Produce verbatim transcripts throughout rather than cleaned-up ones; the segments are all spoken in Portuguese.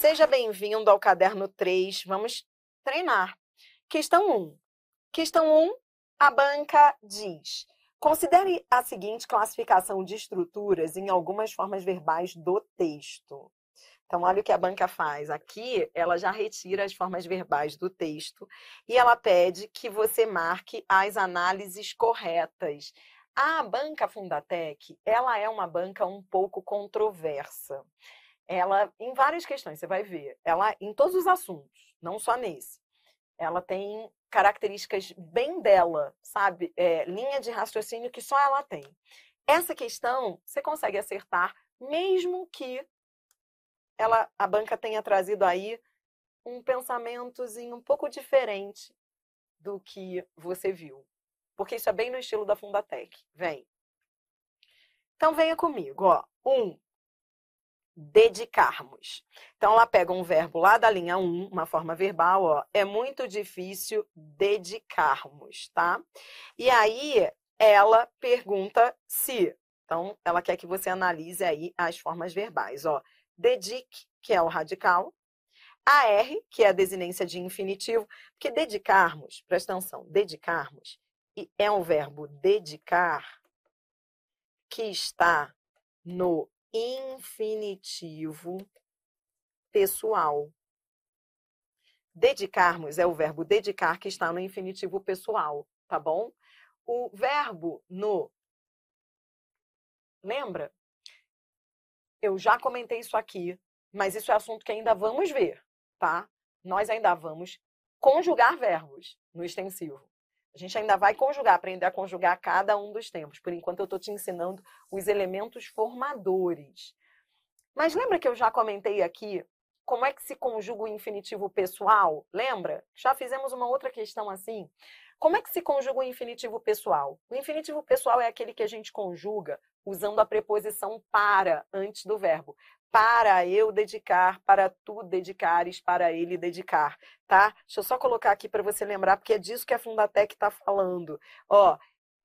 Seja bem-vindo ao caderno três. Vamos treinar. Questão um. Questão um, a banca diz: considere a seguinte classificação de estruturas em algumas formas verbais do texto. Então, olha o que a banca faz. Aqui, ela já retira as formas verbais do texto e ela pede que você marque as análises corretas. A banca Fundatec, ela é uma banca um pouco controversa. Ela, em várias questões, você vai ver, ela em todos os assuntos, não só nesse. Ela tem características bem dela, sabe? É, linha de raciocínio que só ela tem. Essa questão, você consegue acertar, mesmo que ela, a banca tenha trazido aí um pensamentozinho um pouco diferente do que você viu. Porque isso é bem no estilo da Fundatec. Vem. Então, venha comigo, ó. Um, dedicarmos. Então, ela pega um verbo lá da linha um, uma forma verbal, ó. É muito difícil dedicarmos, tá? E aí, ela pergunta se. Então, ela quer que você analise aí as formas verbais, ó. Dedique, que é o radical. A R, que é a desinência de infinitivo. Porque dedicarmos, presta atenção, dedicarmos é um verbo dedicar que está no infinitivo pessoal. Dedicarmos é o verbo dedicar que está no infinitivo pessoal, tá bom? O verbo no... Lembra? Eu já comentei isso aqui, mas isso é assunto que ainda vamos ver, tá? Nós ainda vamos conjugar verbos no extensivo. A gente ainda vai conjugar, aprender a conjugar cada um dos tempos. Por enquanto, eu estou te ensinando os elementos formadores. Mas lembra que eu já comentei aqui como é que se conjuga o infinitivo pessoal? Lembra? Já fizemos uma outra questão assim. Como é que se conjuga o infinitivo pessoal? O infinitivo pessoal é aquele que a gente conjuga usando a preposição para antes do verbo. Para eu dedicar, para tu dedicares, para ele dedicar, tá? Deixa eu só colocar aqui para você lembrar, porque é disso que a Fundatec está falando. Ó,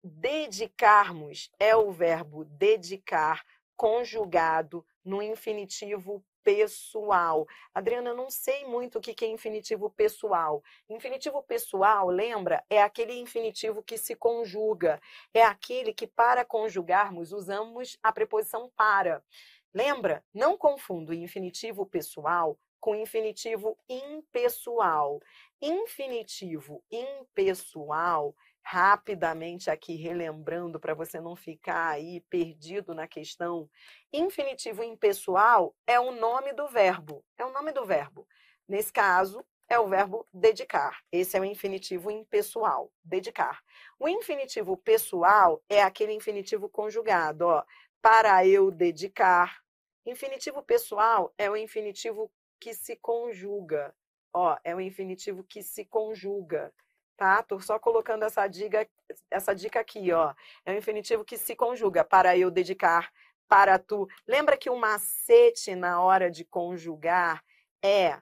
dedicarmos é o verbo dedicar conjugado no infinitivo pessoal. Adriana, eu não sei muito o que é infinitivo pessoal. Infinitivo pessoal, lembra? É aquele infinitivo que se conjuga. É aquele que, para conjugarmos, usamos a preposição para. Lembra? Não confunda o infinitivo pessoal com infinitivo impessoal. Infinitivo impessoal, rapidamente aqui relembrando para você não ficar aí perdido na questão, infinitivo impessoal é o nome do verbo. É o nome do verbo. Nesse caso, é o verbo dedicar. Esse é o infinitivo impessoal, dedicar. O infinitivo pessoal é aquele infinitivo conjugado, ó. Para eu dedicar. Infinitivo pessoal é o infinitivo que se conjuga. Ó, é o infinitivo que se conjuga, tá? Tô só colocando essa dica, essa dica aqui, ó. É o infinitivo que se conjuga. Para eu dedicar, para tu. Lembra que o macete na hora de conjugar é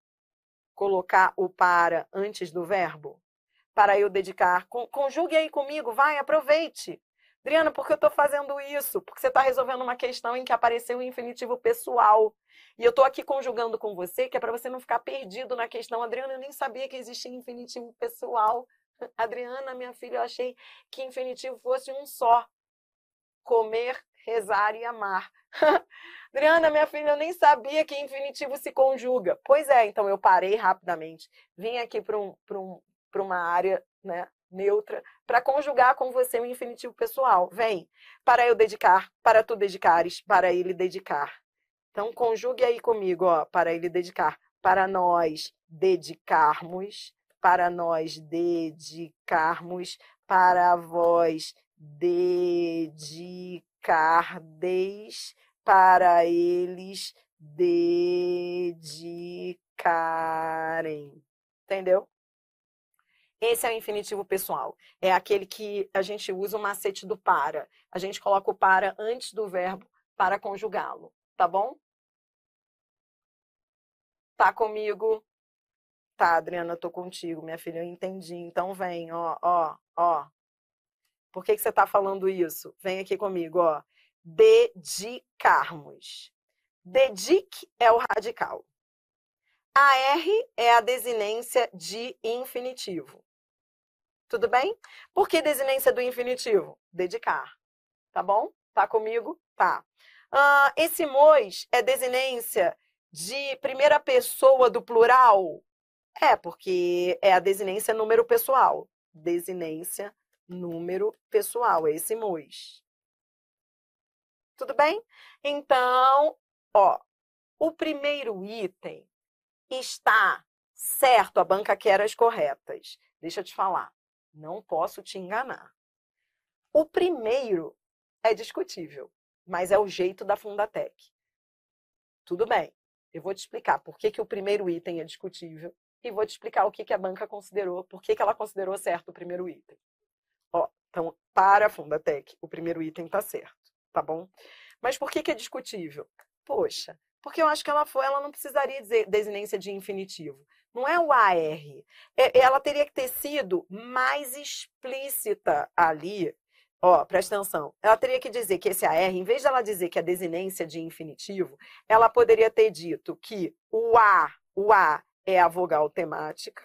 colocar o para antes do verbo? Para eu dedicar. Conjugue aí comigo, vai, aproveite. Adriana, por que eu estou fazendo isso? Porque você está resolvendo uma questão em que apareceu o infinitivo pessoal. E eu estou aqui conjugando com você, que é para você não ficar perdido na questão. Adriana, eu nem sabia que existia infinitivo pessoal. Adriana, minha filha, eu achei que infinitivo fosse um só. Comer, rezar e amar. Adriana, minha filha, eu nem sabia que infinitivo se conjuga. Pois é, então eu parei rapidamente. Vim aqui para um, para um, para uma área, né, neutra, para conjugar com você o infinitivo pessoal. Vem. Para eu dedicar, para tu dedicares, para ele dedicar. Então, conjugue aí comigo, ó, para ele dedicar. Para nós dedicarmos, para nós dedicarmos, para vós dedicardeis, para eles dedicarem. Entendeu? Esse é o infinitivo pessoal. É aquele que a gente usa o macete do para. A gente coloca o para antes do verbo para conjugá-lo. Tá bom? Tá comigo? Tá, Adriana, tô contigo, minha filha, eu entendi. Então vem, ó, ó, ó. Por que que você tá falando isso? Vem aqui comigo, ó. Dedicarmos. Dedique é o radical. A R é a desinência de infinitivo. Tudo bem? Por que desinência do infinitivo? Dedicar. Tá bom? Tá comigo? Tá. Ah, esse mois é desinência de primeira pessoa do plural? É, porque é a desinência número pessoal. Desinência número pessoal, é esse mois. Tudo bem? Então, ó, o primeiro item está certo, a banca quer as corretas. Deixa eu te falar, não posso te enganar. O primeiro é discutível, mas é o jeito da Fundatec. Tudo bem, eu vou te explicar por que, que o primeiro item é discutível e vou te explicar o que, que a banca considerou, por que, que ela considerou certo o primeiro item. Ó, então, para a Fundatec, o primeiro item está certo, tá bom? Mas por que, que é discutível? Poxa, porque eu acho que ela foi, ela não precisaria dizer desinência de infinitivo. Não é o A R. Ela teria que ter sido mais explícita ali. Ó, presta atenção. Ela teria que dizer que esse A R, em vez de ela dizer que é desinência de infinitivo, ela poderia ter dito que o A, o A é a vogal temática.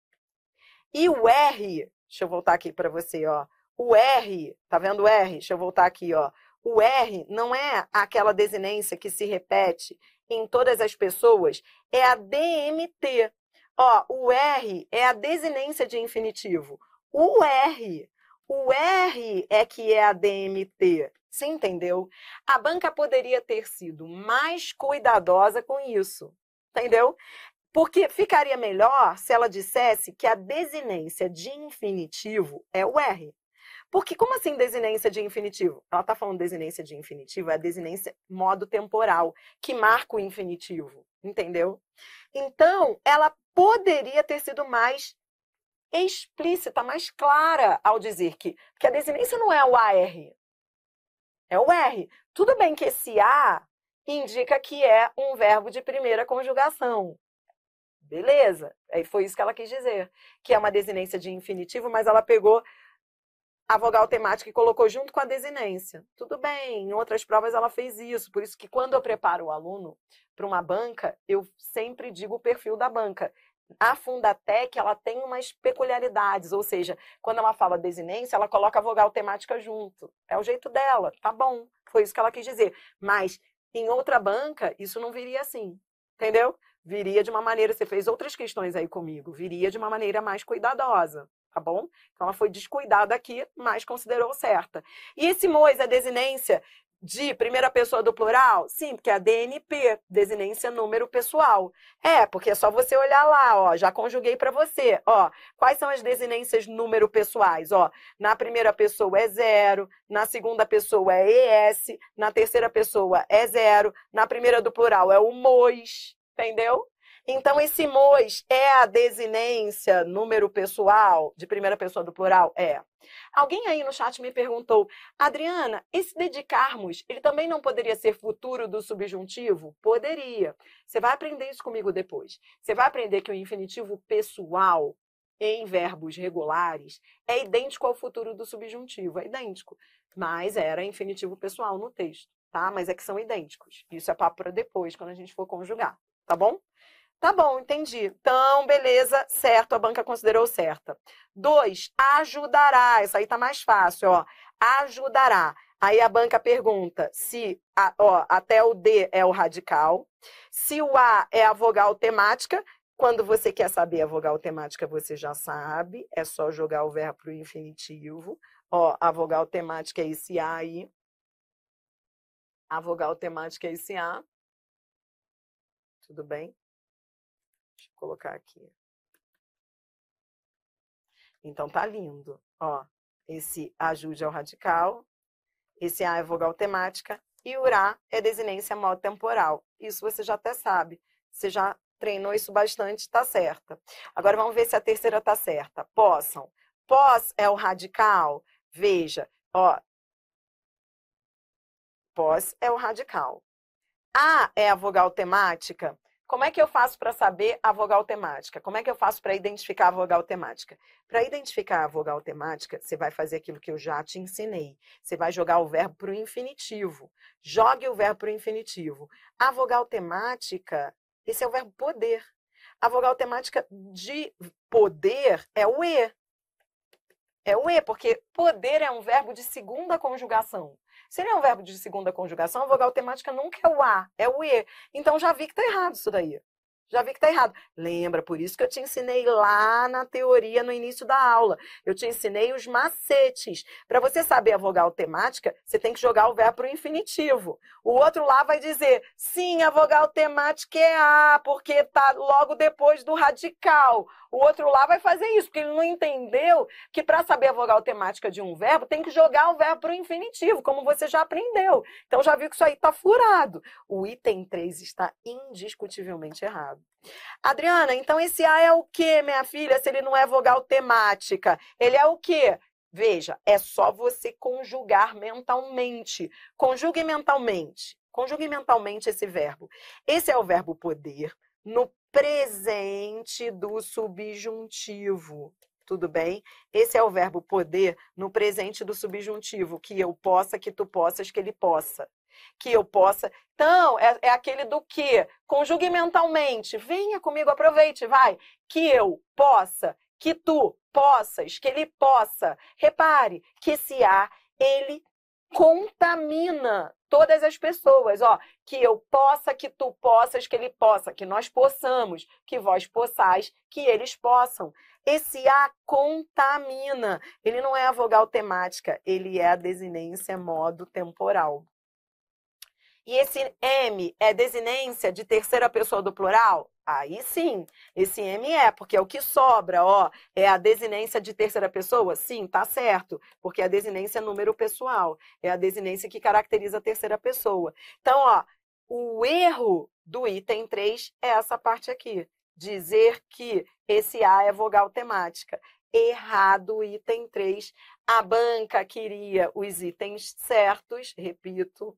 E o R, deixa eu voltar aqui para você, ó. O R, tá vendo o R? Deixa eu voltar aqui, ó. O R não é aquela desinência que se repete em todas as pessoas, é a D M T. Ó, o R é a desinência de infinitivo. O R, o R é que é a D M T. Você entendeu? A banca poderia ter sido mais cuidadosa com isso. Entendeu? Porque ficaria melhor se ela dissesse que a desinência de infinitivo é o R. Porque como assim desinência de infinitivo? Ela está falando desinência de infinitivo, é a desinência modo temporal, que marca o infinitivo, entendeu? Então, ela poderia ter sido mais explícita, mais clara ao dizer que, que a desinência não é o A R, é o R. Tudo bem que esse A indica que é um verbo de primeira conjugação. Beleza? Aí foi isso que ela quis dizer, que é uma desinência de infinitivo, mas ela pegou a vogal temática e colocou junto com a desinência. Tudo bem, em outras provas ela fez isso, por isso que quando eu preparo o aluno para uma banca, eu sempre digo o perfil da banca. A Fundatec, ela tem umas peculiaridades, ou seja, quando ela fala desinência, ela coloca a vogal temática junto. É o jeito dela, tá bom, foi isso que ela quis dizer. Mas em outra banca, isso não viria assim, entendeu? Viria de uma maneira, você fez outras questões aí comigo, viria de uma maneira mais cuidadosa, tá bom? Então ela foi descuidada aqui, mas considerou certa. E esse mois é desinência de primeira pessoa do plural? Sim, porque é a D N P, desinência número pessoal. É, porque é só você olhar lá, ó, já conjuguei para você, ó, quais são as desinências número pessoais, ó, na primeira pessoa é zero, na segunda pessoa é E S, na terceira pessoa é zero, na primeira do plural é o mois. Entendeu? Então, esse mois é a desinência número pessoal, de primeira pessoa do plural? É. Alguém aí no chat me perguntou, Adriana, esse dedicarmos, ele também não poderia ser futuro do subjuntivo? Poderia. Você vai aprender isso comigo depois. Você vai aprender que o infinitivo pessoal, em verbos regulares, é idêntico ao futuro do subjuntivo, é idêntico. Mas era infinitivo pessoal no texto, tá? Mas é que são idênticos. Isso é papo para depois, quando a gente for conjugar. Tá bom? Tá bom, entendi. Então, beleza, certo, a banca considerou certa. Dois, ajudará. Isso aí tá mais fácil, ó. Ajudará. Aí a banca pergunta se a, ó, até o D é o radical, se o A é a vogal temática. Quando você quer saber a vogal temática, você já sabe. É só jogar o verbo pro infinitivo. Ó, a vogal temática é esse A aí. A vogal temática é esse A. Tudo bem? Deixa eu colocar aqui. Então, tá lindo. Ó, esse ajude ao radical, esse A é vogal temática e o Rá é desinência modo temporal. Isso você já até sabe. Você já treinou isso bastante, tá certa. Agora, vamos ver se a terceira tá certa. Possam. Pós é o radical. Veja, ó. Pós é o radical. A é a vogal temática. Como é que eu faço para saber a vogal temática? Como é que eu faço para identificar a vogal temática? Para identificar a vogal temática, você vai fazer aquilo que eu já te ensinei. Você vai jogar o verbo para o infinitivo. Jogue o verbo para o infinitivo. A vogal temática, esse é o verbo poder. A vogal temática de poder é o E. É o E, porque poder é um verbo de segunda conjugação. Se ele é um verbo de segunda conjugação, a vogal temática nunca é o A, é o E. Então já vi que tá errado isso daí. Já vi que tá errado. Lembra, por isso que eu te ensinei lá na teoria, no início da aula. Eu te ensinei os macetes. Para você saber a vogal temática, você tem que jogar o verbo pro infinitivo. O outro lá vai dizer, sim, a vogal temática é A, porque tá logo depois do radical. O outro lá vai fazer isso, porque ele não entendeu que para saber a vogal temática de um verbo, tem que jogar o verbo pro infinitivo, como você já aprendeu. Então já viu que isso aí tá furado. O item três está indiscutivelmente errado. Adriana, então esse A é o quê, minha filha, se ele não é vogal temática? Ele é o quê? Veja, é só você conjugar mentalmente. Conjugue mentalmente. Conjugue mentalmente esse verbo. Esse é o verbo poder no presente do subjuntivo. Tudo bem? Esse é o verbo poder no presente do subjuntivo. Que eu possa, que tu possas, que ele possa. Que eu possa. Então, é, é aquele do que? Conjugue mentalmente. Venha comigo, aproveite, vai. Que eu possa, que tu possas, que ele possa. Repare que esse A, ele contamina todas as pessoas. Ó, que eu possa, que tu possas, que ele possa. Que nós possamos, que vós possais, que eles possam. Esse A contamina. Ele não é a vogal temática, ele é a desinência modo temporal. E esse M é desinência de terceira pessoa do plural? Aí sim, esse M é, porque é o que sobra, ó. É a desinência de terceira pessoa? Sim, tá certo, porque é a desinência é número pessoal. É a desinência que caracteriza a terceira pessoa. Então, ó, o erro do item três é essa parte aqui. Dizer que esse A é vogal temática. Errado o item três. A banca queria os itens certos, repito.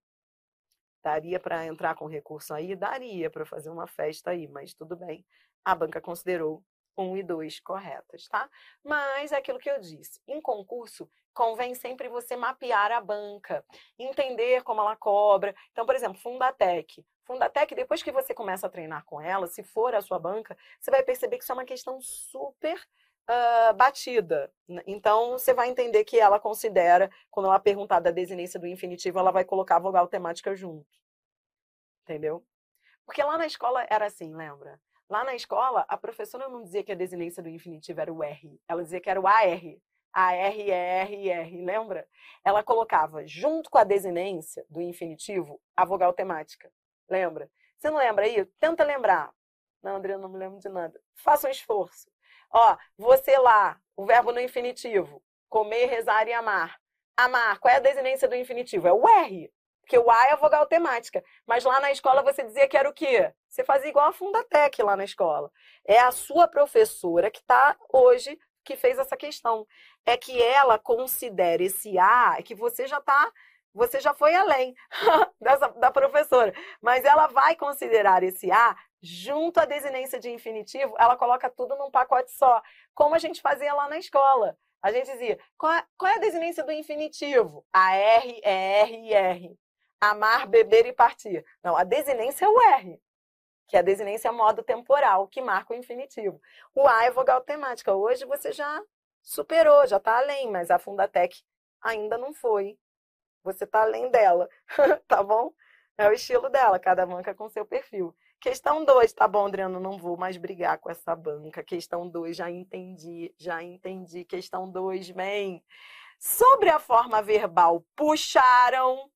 Daria para entrar com recurso aí? Daria para fazer uma festa aí, mas tudo bem. A banca considerou um e dois corretas, tá? Mas é aquilo que eu disse. Em concurso, convém sempre você mapear a banca, entender como ela cobra. Então, por exemplo, Fundatec. Fundatec, depois que você começa a treinar com ela, se for a sua banca, você vai perceber que isso é uma questão super Uh, batida. Então, você vai entender que ela considera, quando ela perguntar da desinência do infinitivo, ela vai colocar a vogal temática junto. Entendeu? Porque lá na escola era assim, lembra? Lá na escola, a professora não dizia que a desinência do infinitivo era o R. Ela dizia que era o A R. A R, R, R, lembra? Ela colocava, junto com a desinência do infinitivo, a vogal temática. Lembra? Você não lembra aí? Tenta lembrar. Não, André, eu não me lembro de nada. Faça um esforço. Ó, você lá, o verbo no infinitivo. Comer, rezar e amar. Amar, qual é a desinência do infinitivo? É o R. Porque o A é a vogal temática. Mas lá na escola você dizia que era o quê? Você fazia igual a Fundatec lá na escola. É a sua professora que está hoje, que fez essa questão. É que ela considera esse A, é que você já está... Você já foi além dessa, da professora. Mas ela vai considerar esse A junto à desinência de infinitivo, ela coloca tudo num pacote só. Como a gente fazia lá na escola. A gente dizia, qual é, qual é a desinência do infinitivo? A R é R e R. Amar, beber e partir. Não, a desinência é o R, que é a desinência modo temporal, que marca o infinitivo. O A é vogal temática. Hoje você já superou, já está além, mas a Fundatec ainda não foi. Você está além dela, tá bom? É o estilo dela, cada banca com seu perfil. Questão dois, tá bom, Adriano? Não vou mais brigar com essa banca. Questão dois, já entendi, já entendi. Questão dois, vem. Sobre a forma verbal, puxaram.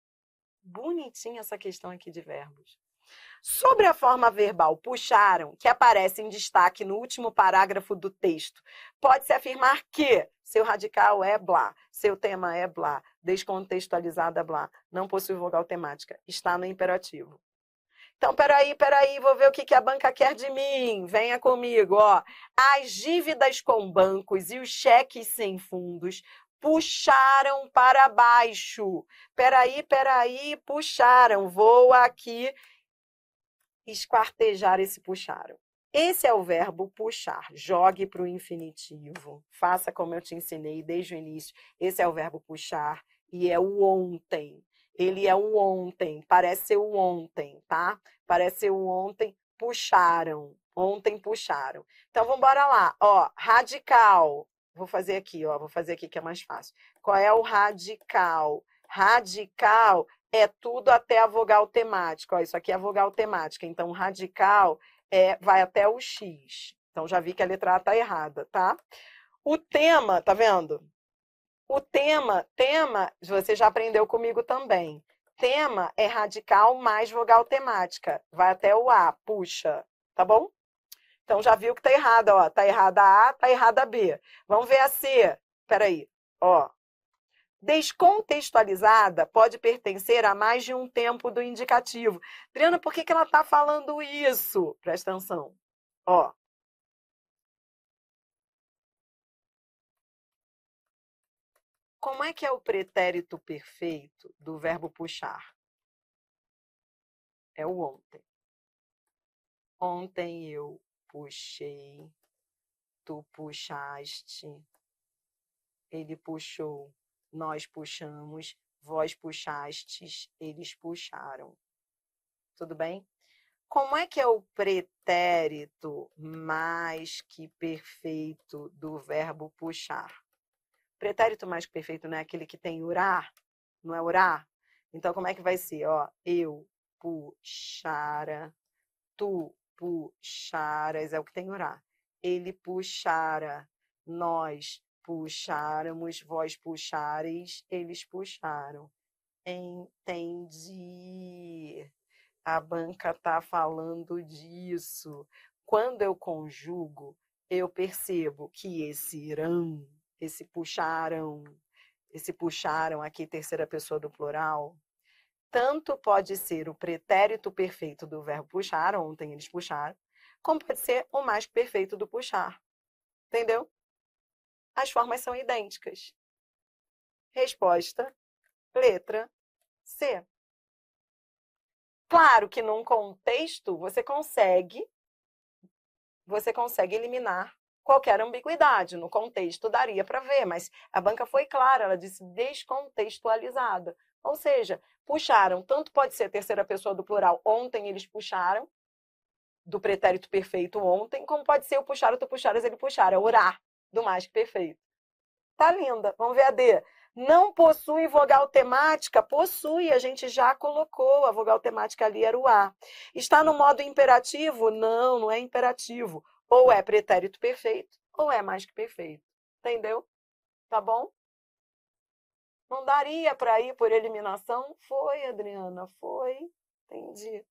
Bonitinha essa questão aqui de verbos. Sobre a forma verbal, puxaram, que aparece em destaque no último parágrafo do texto, pode-se afirmar que seu radical é blá, seu tema é blá, descontextualizada blá, não possui vogal temática, está no imperativo. Então, peraí, peraí, vou ver o que a banca quer de mim. Venha comigo, ó. As dívidas com bancos e os cheques sem fundos puxaram para baixo. Peraí, peraí, puxaram. Vou aqui esquartejar esse puxaram. Esse é o verbo puxar. Jogue para o infinitivo. Faça como eu te ensinei desde o início. Esse é o verbo puxar e é o ontem. Ele é o ontem. Parece ser o ontem, tá? Parece ser o ontem. Puxaram. Ontem puxaram. Então, vamos embora lá. Ó, radical. Vou fazer aqui, ó. Vou fazer aqui que é mais fácil. Qual é o radical? Radical é tudo até a vogal temática. Ó, isso aqui é a vogal temática. Então, radical é, vai até o X. Então, já vi que a letra A tá errada, tá? O tema, tá vendo? O tema, tema, você já aprendeu comigo também. Tema é radical mais vogal temática. Vai até o A, puxa, tá bom? Então, já viu que tá errada, ó. Tá errada a A, tá errada a B. Vamos ver a C. Peraí, ó. Descontextualizada pode pertencer a mais de um tempo do indicativo. Adriana, por que que ela tá falando isso? Presta atenção. Ó. Como é que é o pretérito perfeito do verbo puxar? É o ontem. Ontem eu puxei, tu puxaste, ele puxou, nós puxamos, vós puxastes, eles puxaram. Tudo bem? Como é que é o pretérito mais que perfeito do verbo puxar? Pretérito mais que perfeito não é aquele que tem urar? Não é urar? Então, como é que vai ser? Ó, eu puxara, tu puxaras, é o que tem urar. Ele puxara, nós puxáramos, vós puxareis, eles puxaram. Entendi. A banca tá falando disso. Quando eu conjugo, eu percebo que esse irão, esse puxaram, esse puxaram aqui, terceira pessoa do plural, tanto pode ser o pretérito perfeito do verbo puxar, ontem eles puxaram, como pode ser o mais perfeito do puxar. Entendeu? As formas são idênticas. Resposta, letra C. Claro que num contexto você consegue, você consegue eliminar qualquer ambiguidade. No contexto daria para ver, mas a banca foi clara, ela disse descontextualizada. Ou seja, puxaram, tanto pode ser terceira pessoa do plural, ontem eles puxaram, do pretérito perfeito ontem, como pode ser o puxaram, tu puxaras, ele puxaram, é orar, do mais que perfeito. Tá linda, vamos ver a D. Não possui vogal temática? Possui, a gente já colocou, a vogal temática ali era o A. Está no modo imperativo? Não, não é imperativo. Ou é pretérito perfeito, ou é mais que perfeito. Entendeu? Tá bom? Não daria para ir por eliminação? Foi, Adriana, foi. Entendi.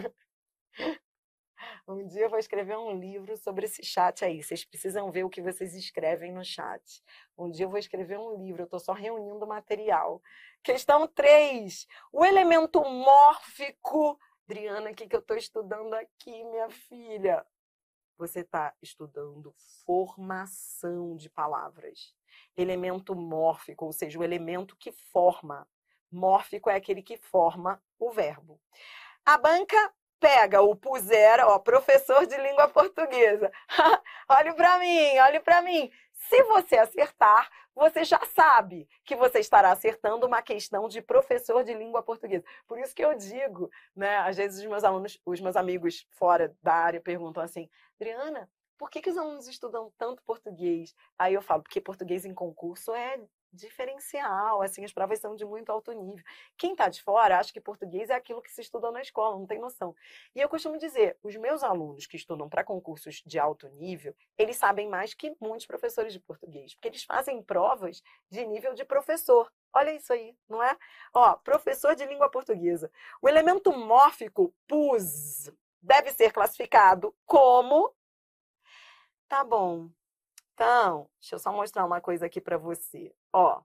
Um dia eu vou escrever um livro sobre esse chat aí. Vocês precisam ver o que vocês escrevem no chat. Um dia eu vou escrever um livro, eu estou só reunindo material. Questão três. O elemento mórfico. Adriana, o que, que eu estou estudando aqui, minha filha? Você está estudando formação de palavras. Elemento mórfico, ou seja, o elemento que forma. Mórfico é aquele que forma o verbo. A banca pega o pusera, ó, professor de língua portuguesa. Olhe para mim, olhe para mim. Se você acertar, você já sabe que você estará acertando uma questão de professor de língua portuguesa. Por isso que eu digo, né? Às vezes os meus alunos, os meus amigos fora da área perguntam assim, Adriana, por que, que os alunos estudam tanto português? Aí eu falo, porque português em concurso é diferencial, assim, as provas são de muito alto nível. Quem está de fora acha que português é aquilo que se estuda na escola, não tem noção. E eu costumo dizer, os meus alunos que estudam para concursos de alto nível, eles sabem mais que muitos professores de português, porque eles fazem provas de nível de professor. Olha isso aí, não é? Ó, professor de língua portuguesa. O elemento mórfico, pus, deve ser classificado como... Tá bom. Então, deixa eu só mostrar uma coisa aqui para você. Ó.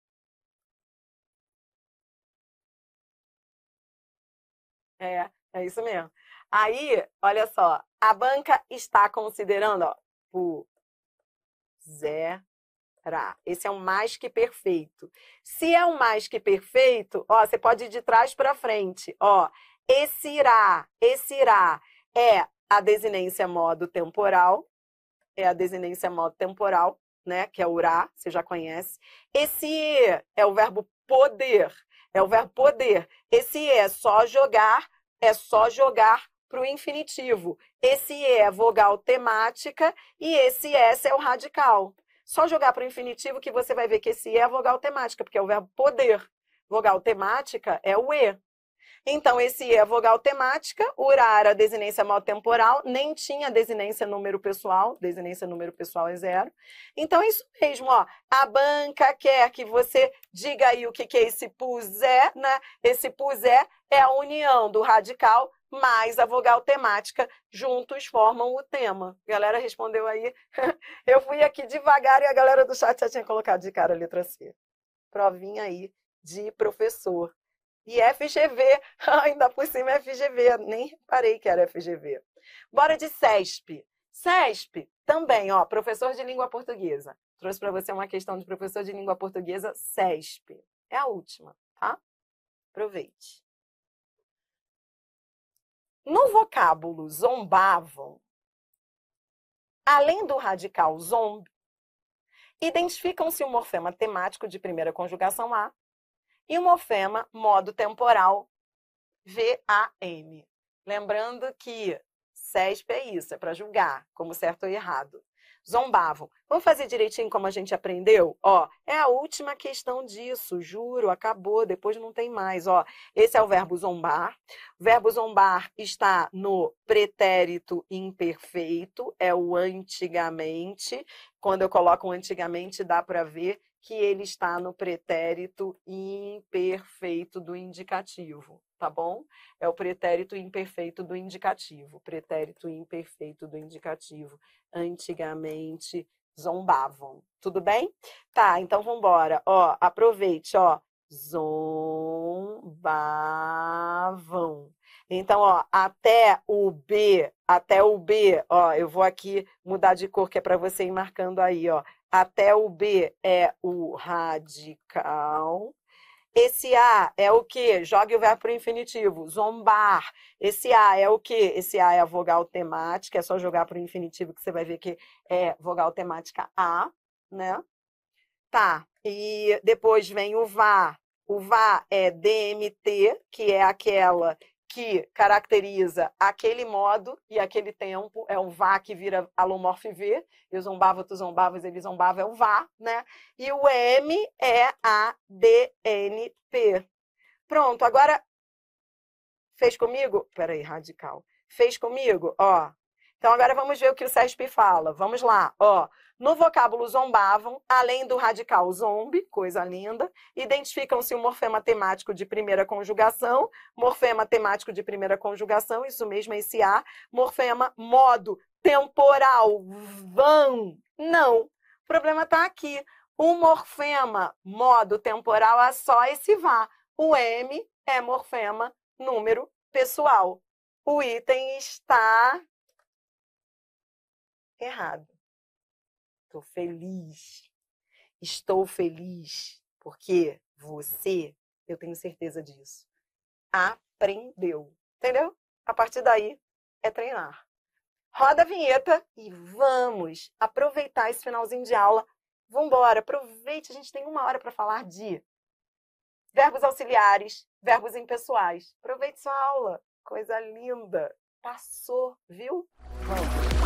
É, é isso mesmo. Aí, olha só, a banca está considerando, ó, puserá. Esse é um mais que perfeito. Se é um mais que perfeito, ó, você pode ir de trás para frente, ó. Esse irá, esse irá é a desinência modo temporal, é a desinência modo temporal, né, que é o urá, você já conhece. Esse e é o verbo poder, é o verbo poder. Esse é só jogar, é só jogar para o infinitivo. Esse E é vogal temática e esse S é o radical. Só jogar para o infinitivo que você vai ver que esse E é a vogal temática, porque é o verbo poder. Vogal temática é o E. Então, esse E é a vogal temática, urar a desinência mal-temporal, nem tinha desinência número pessoal, desinência número pessoal é zero. Então, é isso mesmo, ó. A banca quer que você diga aí o que, que é esse pusé, né? Esse pusé é a união do radical mais a vogal temática, juntos formam o tema. A galera respondeu aí. Eu fui aqui devagar e a galera do chat já tinha colocado de cara a letra C. Provinha aí de professor. E F G V, ainda por cima é F G V, nem reparei que era F G V. Bora de C E S P. C E S P também, ó, professor de língua portuguesa. Trouxe para você uma questão de professor de língua portuguesa, C E S P. É a última, tá? Aproveite. No vocábulo zombavam, além do radical zomb, identificam-se o morfema temático de primeira conjugação A e o morfema modo temporal V A M. Lembrando que C E S P é isso, é para julgar como certo ou errado. Zombavam. Vamos fazer direitinho como a gente aprendeu? Ó, é a última questão disso, juro, acabou, depois não tem mais. Ó, esse é o verbo zombar. O verbo zombar está no pretérito imperfeito, é o antigamente. Quando eu coloco um antigamente, dá para ver que ele está no pretérito imperfeito do indicativo, tá bom? É o pretérito imperfeito do indicativo, pretérito imperfeito do indicativo. Antigamente zombavam, tudo bem? Tá, então vamos embora. Ó, aproveite, ó, zombavam. Então, ó, até o B, até o B, ó, eu vou aqui mudar de cor que é para você ir marcando aí, ó. Até o B é o radical. Esse A é o quê? Jogue o verbo para o infinitivo. Zombar. Esse A é o quê? Esse A é a vogal temática. É só jogar para o infinitivo que você vai ver que é vogal temática A, né? Tá. E depois vem o vá. O vá é D M T, que é aquela que caracteriza aquele modo e aquele tempo, é o vá que vira alomorfe V, eu zombava, tu zombavas, ele zombava, é o vá, né? E o M é a D N P. Pronto, agora, fez comigo? Peraí, radical. Fez comigo? Ó. Então, agora vamos ver o que o C E S P fala. Vamos lá, ó. No vocábulo zombavam, além do radical zombi, coisa linda, identificam-se o morfema temático de primeira conjugação, morfema temático de primeira conjugação, isso mesmo, esse A, morfema modo temporal, vão, não. O problema está aqui. O morfema modo temporal é só esse vá. O M é morfema número pessoal. O item está errado. Estou feliz. Estou feliz porque você, eu tenho certeza disso, aprendeu. Entendeu? A partir daí é treinar. Roda a vinheta e vamos aproveitar esse finalzinho de aula. Vamos embora, aproveite, a gente tem uma hora para falar de verbos auxiliares, verbos impessoais. Aproveite sua aula, coisa linda. Passou, viu? Vamos.